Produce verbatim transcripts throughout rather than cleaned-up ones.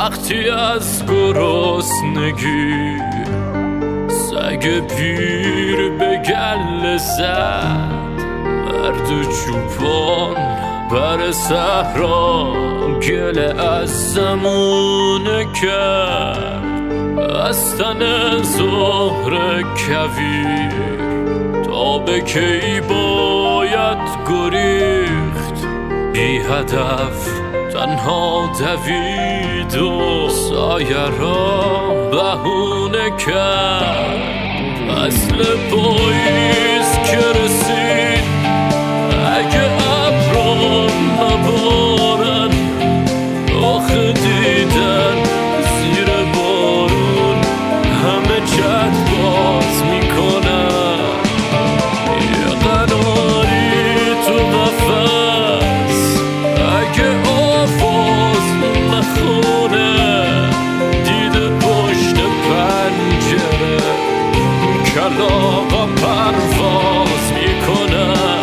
وقتی از گرسنگی سگ پیر به گله زد، مرد چوپان بر صحرا گله از زمونه کرد. از تن زهر کویر تا به کی باید گریخت، بی هدف تنها دوید و سایه را بهونه کرد. فصل پاییز که رسید، اگه ابران نبارن، آخه دیدن زیر بارون همه چت باز میکنن. یه قناری تو قفس اگه آواز نخونه، دیده پشت پنجره کلاغا پرواز میکنن.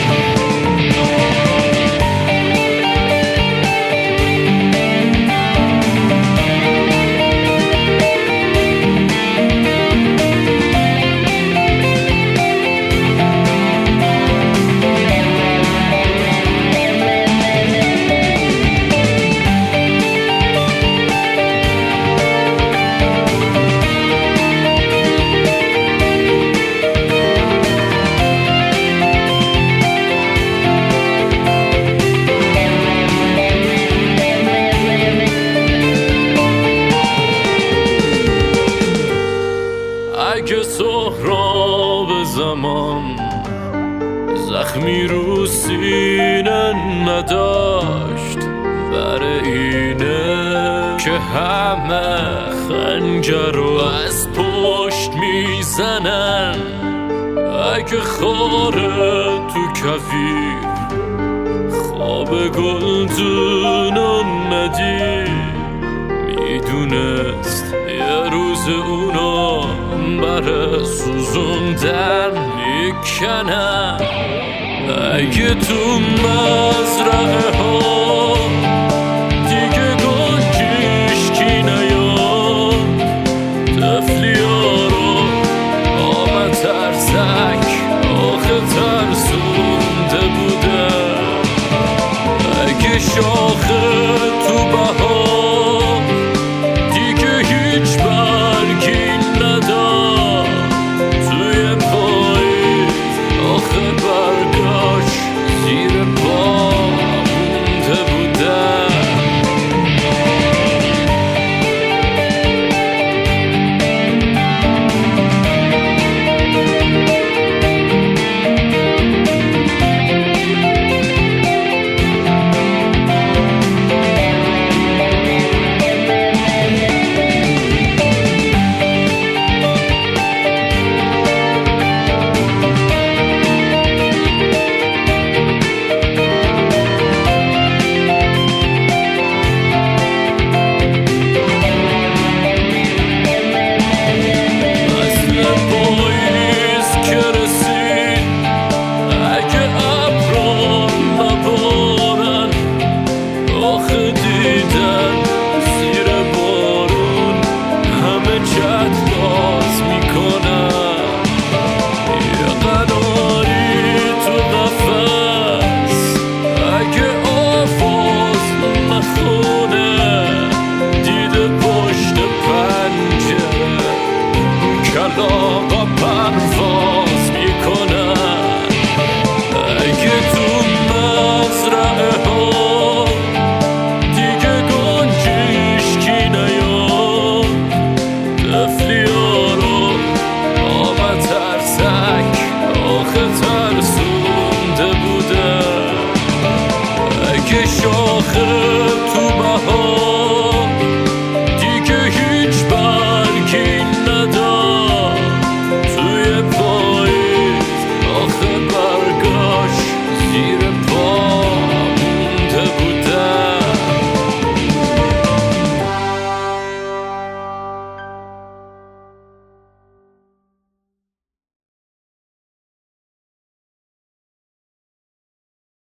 اگه سهراب زمان زخمی رو سینه نداشت، بر اینه که همه خنجر رو از پشت میزنن. اگه خاره تو کویر خواب گلدونو ندید، میدونست یه روز اونو بر سوزوندن میکنن. اگه تو مزرعه ها